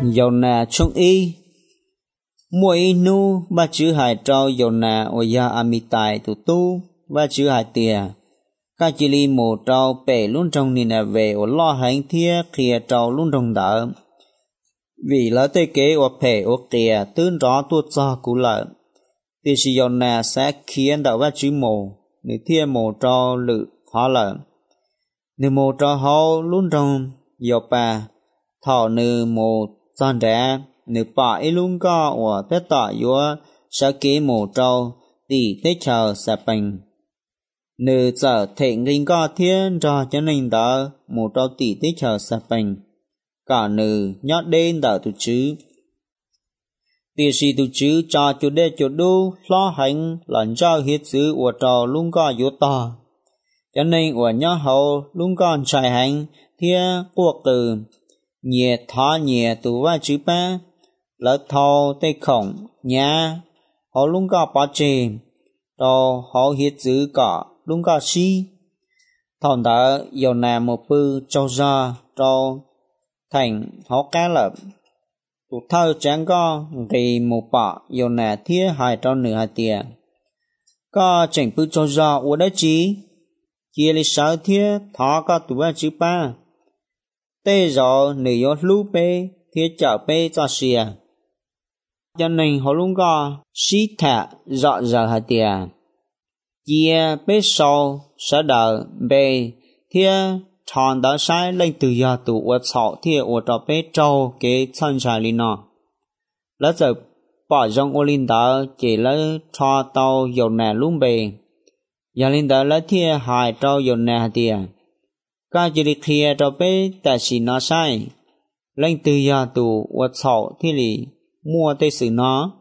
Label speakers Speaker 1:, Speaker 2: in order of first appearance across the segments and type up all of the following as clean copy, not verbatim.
Speaker 1: dầu nà trong y mỗi nu ba chữ hài trao dầu nà ở ya amitai tu tu ba chữ hài tìa các chỉ li mù trao bể luôn trong nina về ở lo hành thia kia trao luôn trong đỡ vì lỡ tê kế ở bể ở kia tương rõ tuột cho cú lợn thì sử dụng nà sẽ khiến đỡ ba chữ mù nếu thia mù trao lự khó lợn nếu mù trao hậu luôn trong dầu bà thọ nữ mù tròn đẻ nếu bà ấy luôn có ở tất tỏ yếu sẽ kế mù trao thì tế chờ sẽ bình nữ trở thể ngành có thiên cho nên đó mù trao tỷ tế chờ sẽ bình cả nữ nhót đến đỡ tụ chứ thì sĩ tụ chứ cho chủ đề chủ đu lo hành lần cho hiết chữ của trò luôn có yếu to cho nên của nhớ hậu luôn còn trải hành thia cuộc từ nhẹ thọ nhẹ tụ va chữ ba lỡ thâu tây khổng nhà họ luôn có bỏ chê rồi họ hiết chữ cả luôn có si thằng đó yêu nam một bư châu ra rồi thành họ cá lập tụ thơ chẳng có vì một bỏ yêu nà thia hai trong nửa hai tiền có chỉnh bư châu ra ở đó chí kia lý sáu thia thọ có tụ ba chữ ba tê rõ nửa yếu lũ bê thia chở bê cho xìa cho nên họ luôn có sĩ thạ rõ giờ hai tiền kia bê sau sẽ đợi bê thia thằng đã sai lên từ giờ tụ ở草thia ở đó bê trâu cái chân trái lên nó lỡ giờ bỏ trong ô linh đó chỉ lỡ cho tàu dầu nè luôn bê giờ linh đó lỡ thia hai trâu dầu nè tiền các chỉ đi kia đó bê tại chỉ nó sai lên từ giờ tụ ở草thia li mua tới sự nó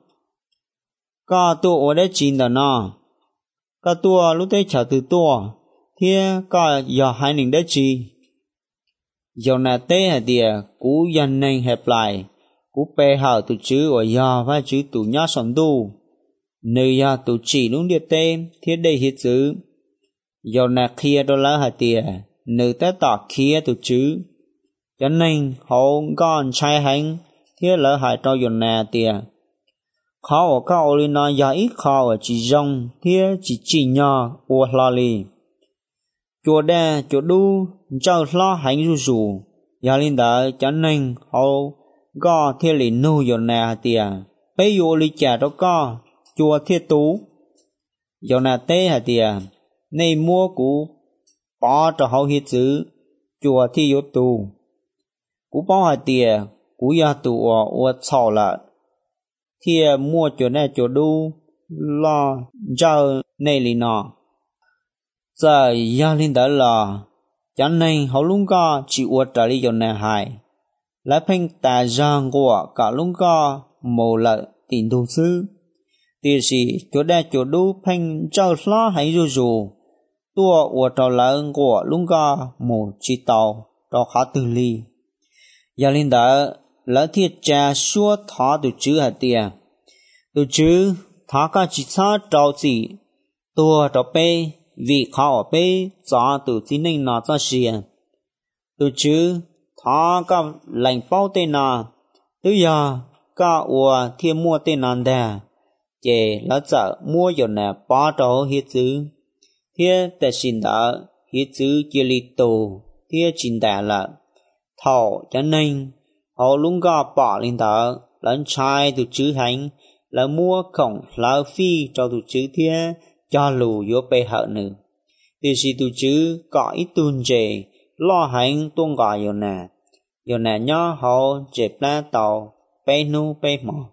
Speaker 1: có tụ ở đây chín đó nó có tua lúc đấy chờ từ tua thia có giờ hai ninh đấy chi giờ nà tê hả địa cú dân nên hẹp lại cú bê hở tụ chữ ở giờ và chữ tụ nhá sống tu nơi giờ tụ chỉ luôn địa tê thia đây hết chữ giờ nà kia đó là hả địa nơi té tỏ kia tụ chữ cho nên họ còn trai hành thia lỡ hại cho giờ nà địa khó ở các ô linh nói giờ ít khó ở chỉ rong thia chỉ nhỏ ô la li chùa đa chùa đu cho lo hành ru rù giờ linh đó cho nên họ có thia li nu giờ nà tia bây giờ li chả đó có chùa thia tú giờ nà tê hả tia nay mua cũ bỏ cho họ hiết chữ chùa thi yếu tu cũ bỏ hả tia cũ ya tu ở chảo là thia mua chỗ này chỗ đu lo cho này li nọ giờ gia linh đã là cho nên họ luôn có chịu ở trả lý này hại lại phanh tài giang của cả luôn có mồ lợi tiền đồ sư thì gì chỗ đây chỗ đu phanh cho lo hay dù tua ở trả lợi của luôn có một chi tàu cho khá từ ly gia linh đã lỡ thiệt cha xua thọ từ chữ hạt tiền từ chữ thọ có chỉ sao trâu gì tua trâu bê vì khó bê cho từ chính nên nó cho xìa từ chữ thọ có lệnh bao tên nó từ giờ có ua thiên mua tên nó đà chế nó chợ mua giờ nè bao trâu hết chữ thiên để xin đỡ hết chữ kia li tù thiên chính đà là thọ cho nên họ luôn có bỏ lên đó lớn trai từ chữ hành là mua khổng là phi cho từ chữ thiên cho lù vô bê hợ nữ thì sĩ tụ chữ có ít tuôn chê lo hành tuôn gọi yêu nà nhỏ hậu chếp lá tàu bê nu bê mò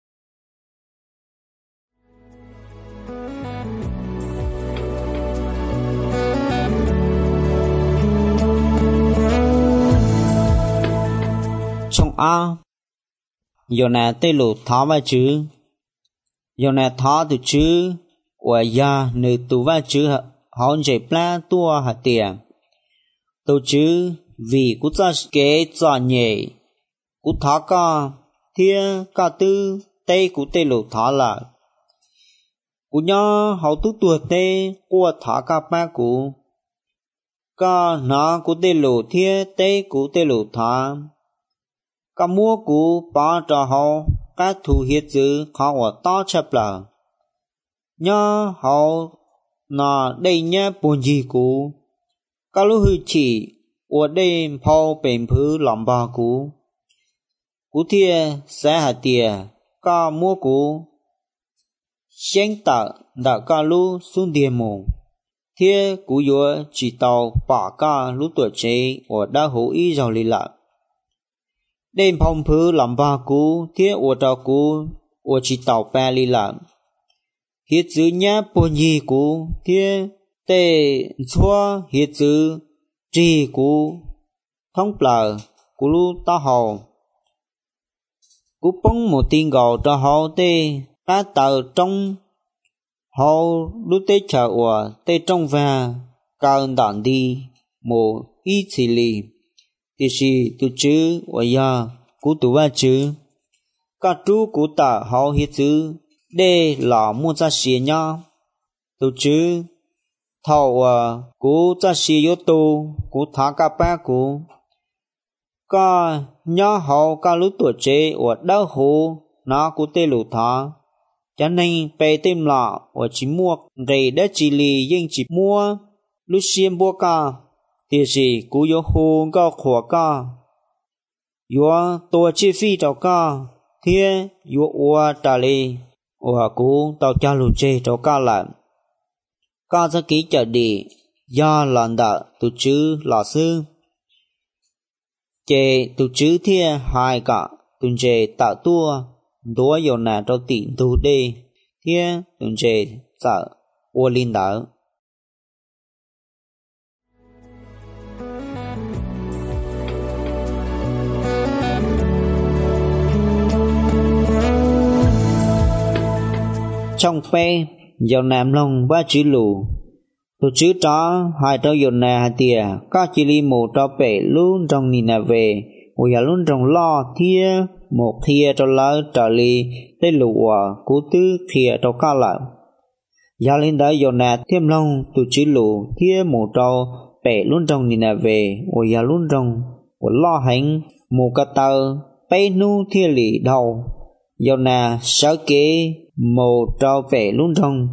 Speaker 1: trong yêu nà tê lù thó vào chữ yêu nà thó từ chữ của ya nữ tụ vào chữ họ chỉ pla tua hạt tiền tổ chữ vì cú cho kế cho nhẹ cú thọ ca thiên ca tư tây cú tây lục thọ là cú nhớ họ tu tua tây qua thọ ca ba cú ca nó cú tây lục thiên tây cú tây lục thọ cả mua cú ba trò hậu các thủ hiết dữ họ ở to chấp lờ nhớ hậu nó đây nhớ buồn gì cú cả lúc hư chỉ ở đây phao bền phứ lòng ba cú thia sẽ hạt tiền cả mua cú sáng tạo đã cả lúc xuống địa mồ thia cú yếu chỉ tàu bỏ cả lúc tuổi trẻ ở đã hữu ý rồi lì lạc đêm phong phứ làm ba cú thia ở trò cú ở chỉ tàu ba lì lạc hiết dữ nhá bồn gì cú thia tê xóa hiết dữ trì cú thông bờ cú lúc ta hầu cú bông một tiếng gạo cho hầu tê ta tờ trong hầu lúc tê chờ ở tê trong và cao đàn đi một ít xì lì thì gì tu chứ ở nhà cú tu ba chứ các chú cú ta hầu hiết dữ để là mua ra xì nhá tu chứ thầu cú ra xì yếu tu cú thả cả ba cú cả nhá hậu cả lúc tuổi trẻ ở đâu hồ nó cú tê lù thả cho nên bề tìm lọ ở chỉ mua để đất chỉ lì nhưng chỉ mua lúc xiêm bua cả thì gì cú yếu hồ cả khổ cả yếu tuổi chi phí cho cả thế yếu ua trả lì ua cú tao cha lù chê cho cả lại cả ra kỹ chợ đi do lần đã tu chứ lò sư chê tu chứ thia hai cả tu chê tạo tua đua dầu nà cho tiện tu đê thia tu chê sợ ô linh đỡ trong phe dầu nàm lông ba chữ lù tu chứ đó hai trâu dầu nà tìa các chỉ li một trâu bể luôn trong nina về ôi luôn trong lo thia một thia cho lỡ trở li tê lụa cú tư thia cho ca lại gia lên đó dầu nà thêm lông tu chứ lù thia một trâu bể luôn trong nina về ôi luôn trong lo hành một cái tờ bể nu thia lì đầu dầu nà sợ kế một trâu bể luôn trong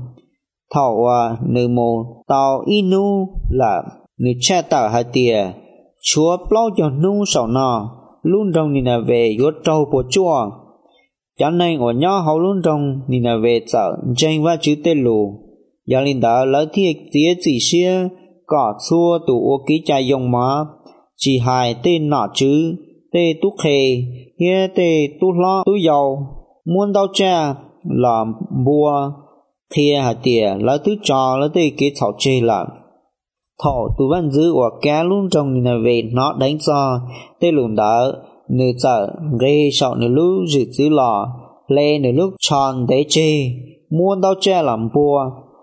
Speaker 1: thọ nữ mô tàu inu là nữ cha tàu hai tia chúa bao cho nu sầu nọ luôn trong nina về yuốt trâu bộ chua cho nên ở nhỏ hậu luôn trong nina về sợ tranh và chữ tê lù gia linh đã lấy thiệt tía chỉ xia cỏ xua tụ ô ký cha dùng má chỉ hai tên nọ chứ tê túc khề hia tê túc lo tú dầu muốn đau cha làm bùa thia hạt tìa lấy thứ trò lấy tê kế thảo chê lại thọ tụ văn giữ của cá luôn trong nina về nó đánh cho tê lùn đỡ nửa chợ ghê sợ nửa lúc dự giữ lò lê nửa lúc tròn đế chê muốn đau che làm bùa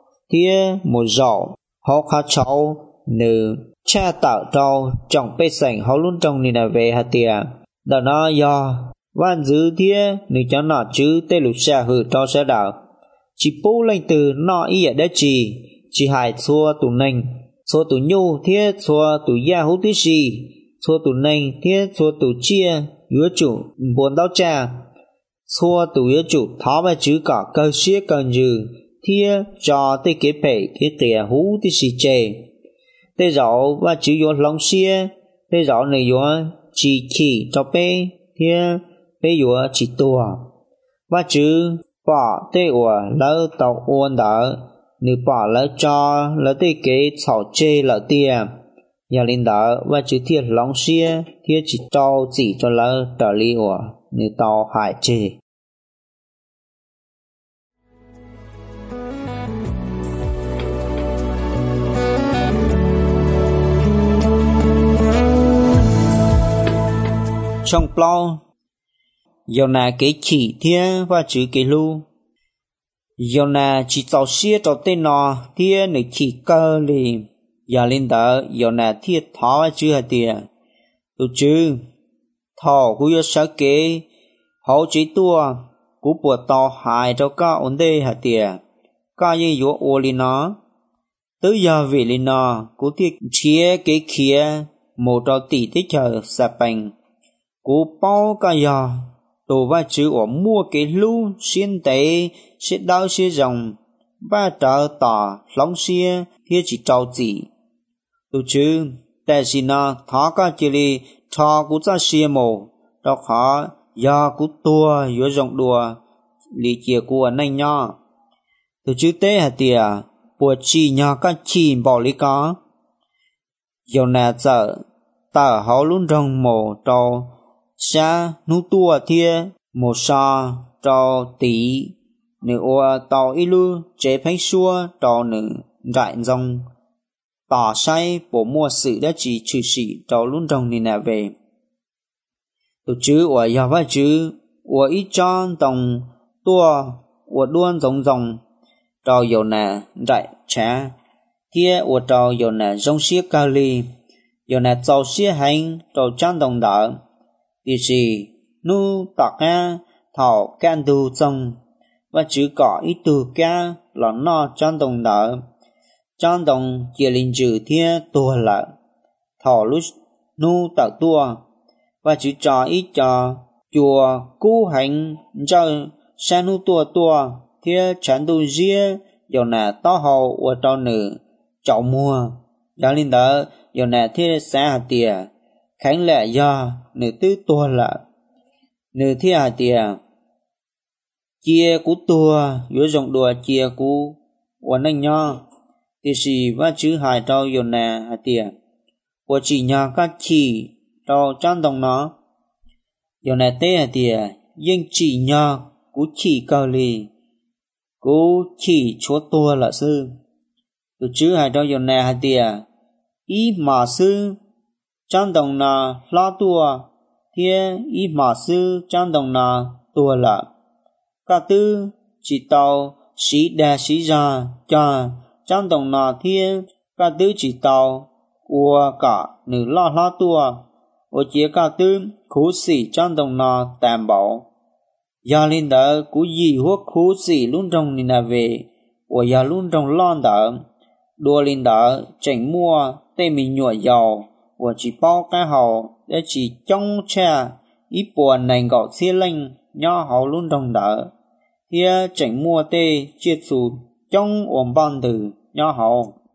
Speaker 1: thia một dạo họ khá cháu nửa cha tạo trâu trọng bê sảnh họ luôn trong nina về hạt tìa đó nó do văn giữ thia nửa cho nọ chứ tê lục xa hư cho xe đảo chỉ bố lên từ nọ ý ở đất chỉ hại xua tù nành xua tù nhu thiết xua tù gia hú tí xì xua tù nành thiết xua tù chia yếu chủ buồn đau cha xua tù yếu chủ thó và chữ cả cơ xía cần dư thiết cho tê kế bể kế tìa hú tí xì chê tê rõ và chữ yếu lòng xía tê rõ này yếu chỉ khỉ cho bê thiết bê yếu chỉ tùa và chữ bỏ tê ủa lỡ tàu uôn đỡ nữ bỏ lỡ cho lỡ tê kế草chê lỡ tiềm nhà linh đỡ và chữ thiệt lòng xia thiết chỉ trâu chỉ cho lỡ trở li ủa nữ tàu hại chê trong plau dầu nà kế chỉ thia và chữ kế lu dầu nà chỉ tàu xia tàu tên nọ thia nữ chỉ cơ lì giờ lên đó dầu nà thia thó và chữ hạt tiền tu chữ thọ của yếu sở kế hậu chỉ tua của bộ tàu hại cho các ổn đề hạt tiền các như yếu ô lì nó tới giờ về lì nó của thiệt chia kế kia một trò tỷ tích chờ sạp bành cú bao cả giờ tổ và chữ ở mua cái lú xiên tế sẽ đau sẽ rồng ba trở tỏ lóng xia kia chỉ trâu gì tổ chứ tại vì nó thọ cả chỉ li thọ cú ra xia mồ đó họ giờ cú tua yếu rộng đùa lý chia của nành nhỏ tổ chứ tế hả tìa bùa chi nhỏ các chi bỏ lý có dầu nè sợ tờ hậu luôn rồng mồ trâu xa nụ tua thia mồ sa trâu tí nữ ô tàu ilu chế phánh xua trâu nữ rại rong tỏ say bộ mua sự đã chỉ trừ sĩ trâu luôn rồng nì nè về tổ chứ ở nhà vai chứ ở ít tròn tổng tua ở đuôn rồng rồng trâu dầu nè rại chá kia ở trâu dầu nè rong xiết cao ly dầu nè trâu xiết hành trâu trăng đồng đỡ thì gì nu tạc ha thảo can đu trong và chữ cỏ ít từ ca là no trăng đồng đỡ trăng đồng kia linh chữ thia tua lợ thảo lúc nu tạc tua và chữ trò ít trò chùa cú hành cho san nu tua thia chán tu ria dầu nè to hậu ở trâu nữ chậu mua giá linh đỡ dầu nè thia xa hạt tìa khánh lệ do nữ tư tua lợ nữ thia hạt tìa chia cú tua yếu rộng đùa chia cú ở nành nho thì gì và chữ hài trâu dầu nè hạt tìa của chỉ nhà các chỉ trâu trang đồng nó dầu nè tê hạt tìa nhưng chỉ nhà cú chỉ cao lì cú chỉ chúa tua là sư từ chữ hài trâu dầu nè hạt tìa ý mà sư trang đồng nà la tua thia ý mà sư trang đồng nà tua là cả tư chỉ tàu sĩ đà sĩ ra cha trang đồng nà thia cả tư chỉ tàu của cả nữ la tua ở chia cả tư khú sĩ trang đồng nà tạm bảo gia linh đỡ cú gì huốc khú sĩ luôn trong nina về ở gia luôn trong lon đỡ đua linh đỡ chỉnh mua tê mình nhọ giàu và chỉ bao cái hậu để chỉ trong cha ít buồn này gọt xia linh nho hậu luôn đồng đỡ thia chỉnh mua tê chiết sụt trong ổn ban từ nho hậu